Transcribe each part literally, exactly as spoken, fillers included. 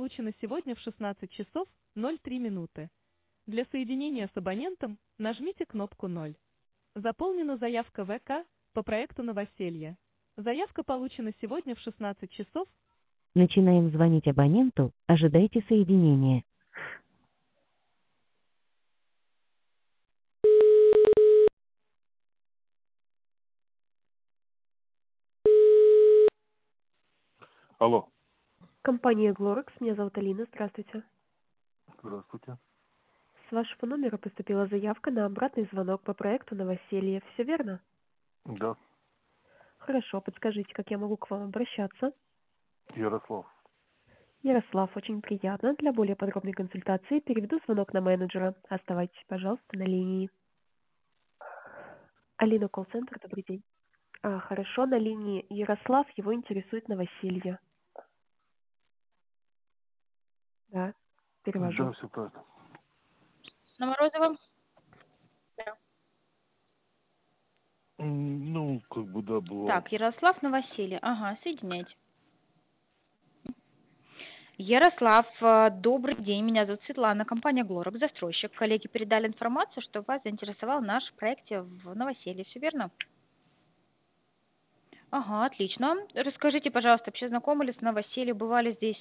получена сегодня в шестнадцать часов ноль три минуты. Для соединения с абонентом нажмите кнопку ноль. Заполнена заявка ВК по проекту «Новоселье». Заявка получена сегодня в шестнадцать часов. Начинаем звонить абоненту. Ожидайте соединения. Алло. Компания Glorex, меня зовут Алина, здравствуйте. Здравствуйте. С вашего номера поступила заявка на обратный звонок по проекту «Новоселье». Все верно? Да, Хорошо, подскажите, как я могу к вам обращаться? Ярослав. Ярослав, очень приятно. Для более подробной консультации переведу звонок на менеджера. Оставайтесь, пожалуйста, на линии. Алина, колл-центр, добрый день. А, хорошо, на линии Ярослав, его интересует «Новоселье». Да, перевожу. Да, все правильно. На Морозова? М, Ну, как бы да, бывает. Так, Ярослав Новоселье. Ага, соединять. Ярослав, э, добрый день. Меня зовут Светлана, компания Glorex, застройщик. Коллеги передали информацию, что вас заинтересовал наш проект в Новоселье. Все верно? Ага, отлично. Расскажите, пожалуйста, вообще знакомы ли с Новоселье, бывали здесь?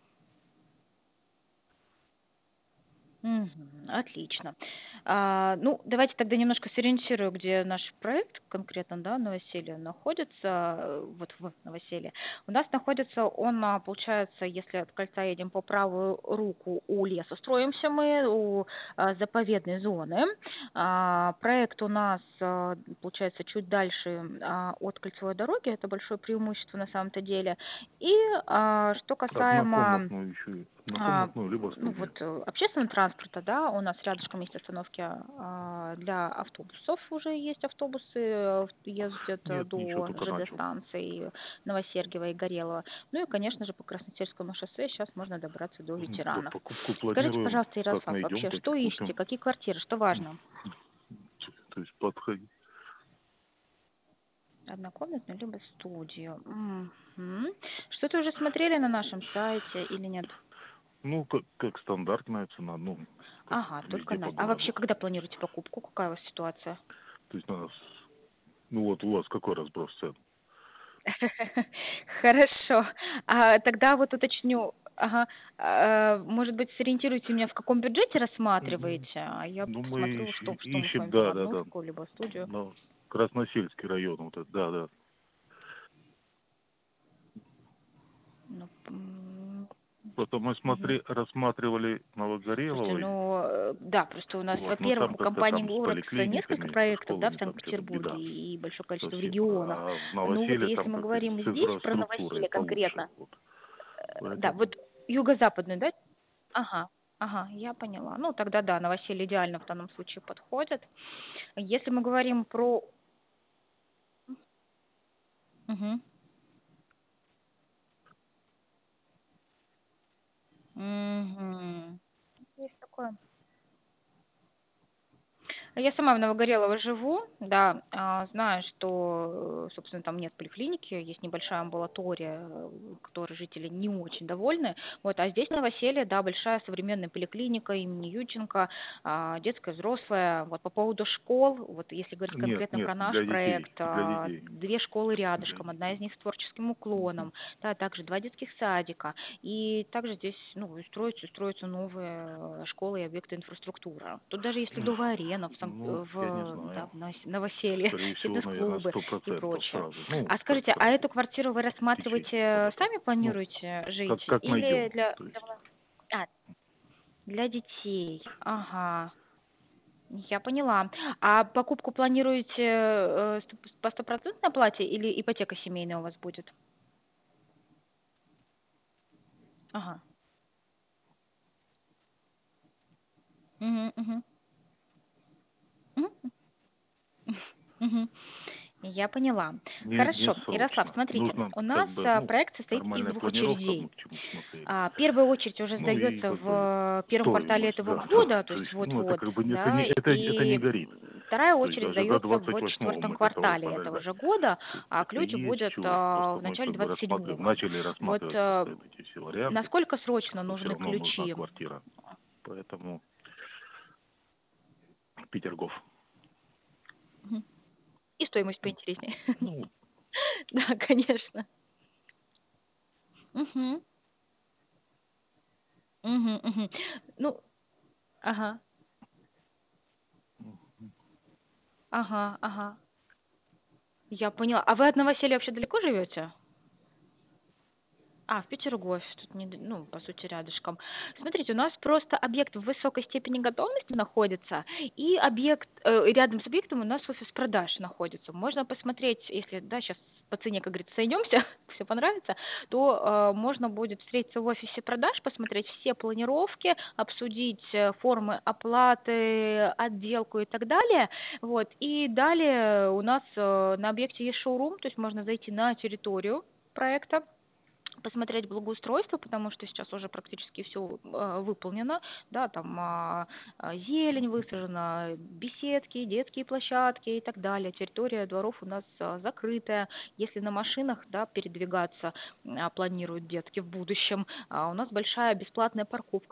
Мгм. Отлично. А, ну, давайте тогда немножко сориентирую, где наш проект конкретно, да, Новоселье находится, э, вот в Новоселье. У нас находится он, а, получается, если от кольца едем по правую руку, у леса строимся мы, у а, заповедной зоны. А, проект у нас, а, получается, чуть дальше а, от кольцевой дороги, это большое преимущество на самом-то деле. И а, что касаемо... Однокомнатную еще и. А, Однокомнатную, либо ну студию. вот э, общественного транспорта, да, у нас рядышком есть остановки а, для автобусов, уже есть автобусы, э, ездят э, Нет, ничего, до только ЖД начал. станций Новосергиева и Горелого. Ну и, конечно же, по Красносельскому шоссе сейчас можно добраться до М, Да, ветеранов. покупку Скажите, планируем. пожалуйста, Как Ярослав, найдем, вообще так что и ищете, купим. какие квартиры, что важно? То есть подходи. Однокомнатную либо студию. Мгм. Что-то уже смотрели на нашем сайте или нет? Ну, как, как стандартная цена, ну, как Ага, только везде на... А вообще, по-божему. когда планируете покупку? Какая у вас ситуация? То есть у нас, ну вот у вас какой разброс цен? Хорошо. А, тогда вот уточню. Ага. А, может быть, сориентируйте меня, в каком бюджете М, рассматриваете? А я Ну, мы посмотрю, ищ- что, что мы с ищем, вами там, да, да, да. однушку, либо студию. Ну, Красносельский район, вот это, да, да. Ну, м, Потом мы мгм. смотри, рассматривали Слушайте, Новогорелого. ну, э, да, просто у нас, Вот, но во-первых, там у как-то компании там с Glorex несколько поликлиниками, со проектов, да, в школами там что-то Санкт-Петербурге беда и большое количество в совсем. регионах. А в Ну, вот Новоселье если там мы как-то говорим с здесь про инфраструктурой Новоселье получше. конкретно, Вот. э, да, Поэтому, вот юго-западный, да? Ага, ага, я поняла. Ну, тогда да, новоселье идеально в данном случае подходит. Если мы говорим про... Мгм. Мгм. Есть такое. Я сама в Новогорелово живу, да, а, знаю, что, э, собственно, там нет поликлиники, есть небольшая амбулатория, э, которой жители не очень довольны. Вот, а здесь Новоселье, да, большая современная поликлиника имени Юченко, а, детская, взрослая. Вот по поводу школ, вот если говорить нет, конкретно нет, про наш для детей, проект, для а, детей. две школы Для рядышком, одна детей. из них с творческим уклоном, Мгм. да, также два детских садика. И также здесь, ну, и строятся, и строятся новые э, школы и объекты инфраструктуры. Тут даже есть М, ледовая арена в, Сан- Ну, я не в, да, знаю. в Новос- Новоселье, Скорее всего, наверное, фитнес-клубы сто и процентов прочее. сразу. Ну, А так скажите, а сразу эту квартиру вы в течение рассматриваете, года. сами Ну, планируете как, жить как или найдем. для, То для, есть, вла- а, для детей? Ага, я поняла. А покупку планируете э, ст- по стопроцентной оплате или ипотека семейная у вас будет? Ага. Мгм, мгм. Мгм. Мгм. Я поняла. не, не Хорошо. Ярослав, срочно. смотрите, Нужно у как нас бы, а, ну, проект состоит из нормальная двух планировка, очередей. мы к чему смотрели. А, Первая очередь уже Ну и сдается как бы в первом квартале стоимость, этого да, да. года, то То есть есть, ну, это вот-вот, как бы не- это да, не, это, это не и горит. вторая То есть очередь даже до сдается в двадцать восьмого четвертом мы готовы квартале этого подождать. же года, То есть а если ключ есть будет чего, а, в просто мы начале как бы двадцать рассматриваем, седьмого. начали Вот рассматривать а, просто вот эти все варианты, насколько срочно что все нужны равно нужна ключи? квартира. Поэтому Петергоф. Мгм. И стоимость поинтереснее. Ну, Да, конечно. Мгм. Мгм, мгм. Ну, ага, ага, ага. Я поняла. А вы от новоселья вообще далеко живете? А, в Петергофе, тут, не, д- ну, по сути, рядышком. Смотрите, у нас просто объект в высокой степени готовности находится, и объект, э, рядом с объектом у нас офис продаж находится. Можно посмотреть, если, да, сейчас по цене, как говорится, сойдемся, все понравится, то э, можно будет встретиться в офисе продаж, посмотреть все планировки, обсудить э, формы оплаты, отделку и так далее. Вот. И далее у нас э, на объекте есть шоурум, то есть можно зайти на территорию проекта, посмотреть благоустройство, потому что сейчас уже практически все выполнено, да, там а, а, зелень высажена, беседки, детские площадки и так далее. Территория дворов у нас а, закрытая. Если на машинах, да, передвигаться а, планируют детки в будущем, а, у нас большая бесплатная парковка